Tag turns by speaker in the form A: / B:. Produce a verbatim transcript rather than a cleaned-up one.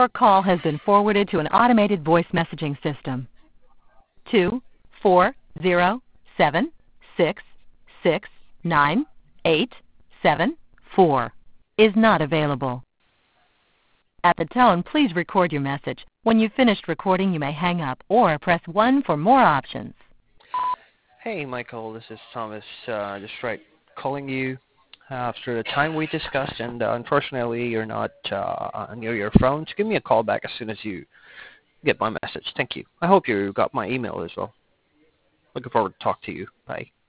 A: Your call has been forwarded to an automated voice messaging system. Two four zero seven six six nine eight seven four is not available. At the tone, please record your message. When you've finished recording, you may hang up or press one for more options.
B: Hey, Michael, this is Thomas. Uh, just right calling you after the time we discussed, and uh, unfortunately, you're not uh, near your phone. So give me a call back as soon as you get my message. Thank you. I hope you got my email as well. Looking forward to talk to you. Bye.